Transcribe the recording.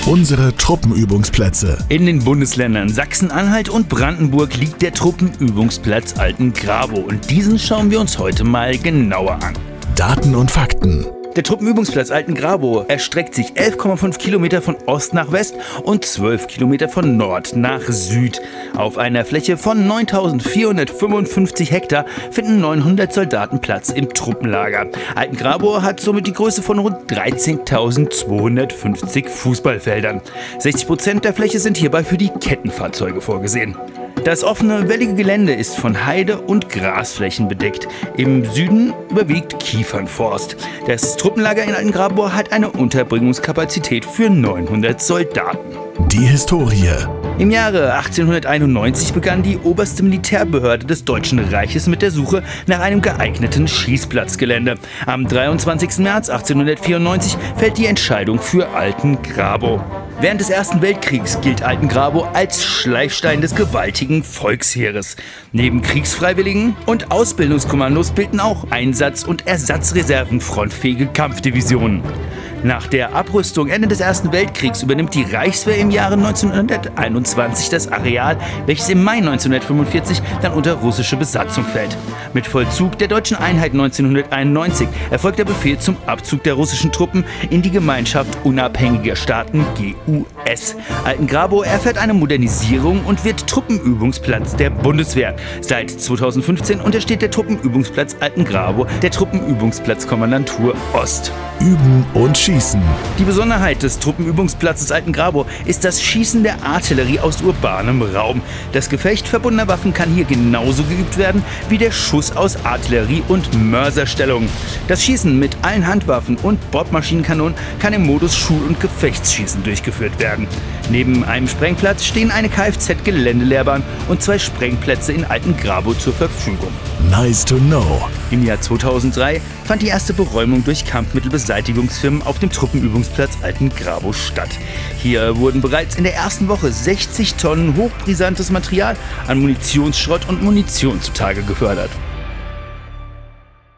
Unsere Truppenübungsplätze. In den Bundesländern Sachsen-Anhalt und Brandenburg liegt der Truppenübungsplatz Altengrabow und diesen schauen wir uns heute mal genauer an. Daten und Fakten. Der Truppenübungsplatz Altengrabow erstreckt sich 11,5 Kilometer von Ost nach West und 12 Kilometer von Nord nach Süd. Auf einer Fläche von 9.455 Hektar finden 900 Soldaten Platz im Truppenlager. Altengrabow hat somit die Größe von rund 13.250 Fußballfeldern. 60% der Fläche sind hierbei für die Kettenfahrzeuge vorgesehen. Das offene, wellige Gelände ist von Heide- und Grasflächen bedeckt. Im Süden überwiegt Kiefernforst. Das Truppenlager in Altengrabow hat eine Unterbringungskapazität für 900 Soldaten. Die Historie. Im Jahre 1891 begann die oberste Militärbehörde des Deutschen Reiches mit der Suche nach einem geeigneten Schießplatzgelände. Am 23. März 1894 fällt die Entscheidung für Altengrabow. Während des Ersten Weltkriegs gilt Altengrabow als Schleifstein des gewaltigen Volksheeres. Neben Kriegsfreiwilligen und Ausbildungskommandos bilden auch Einsatz- und Ersatzreserven frontfähige Kampfdivisionen. Nach der Abrüstung Ende des Ersten Weltkriegs übernimmt die Reichswehr im Jahre 1921 das Areal, welches im Mai 1945 dann unter russische Besatzung fällt. Mit Vollzug der deutschen Einheit 1991 erfolgt der Befehl zum Abzug der russischen Truppen in die Gemeinschaft unabhängiger Staaten GUS. Altengrabow erfährt eine Modernisierung und wird Truppenübungsplatz der Bundeswehr. Seit 2015 untersteht der Truppenübungsplatz Altengrabow der Truppenübungsplatzkommandantur Ost. Üben und Schießen. Die Besonderheit des Truppenübungsplatzes Altengrabow ist das Schießen der Artillerie aus urbanem Raum. Das Gefecht verbundener Waffen kann hier genauso geübt werden wie der Schuss aus Artillerie- und Mörserstellung. Das Schießen mit allen Handwaffen und Bordmaschinenkanonen kann im Modus Schul- und Gefechtsschießen durchgeführt werden. Neben einem Sprengplatz stehen eine Kfz-Geländelehrbahn und 2 Sprengplätze in Altengrabow zur Verfügung. Nice to know. Im Jahr 2003 fand die erste Beräumung durch Kampfmittelbeseitigungsfirmen auf dem Truppenübungsplatz Altengrabow statt. Hier wurden bereits in der ersten Woche 60 Tonnen hochbrisantes Material an Munitionsschrott und Munition zutage gefördert.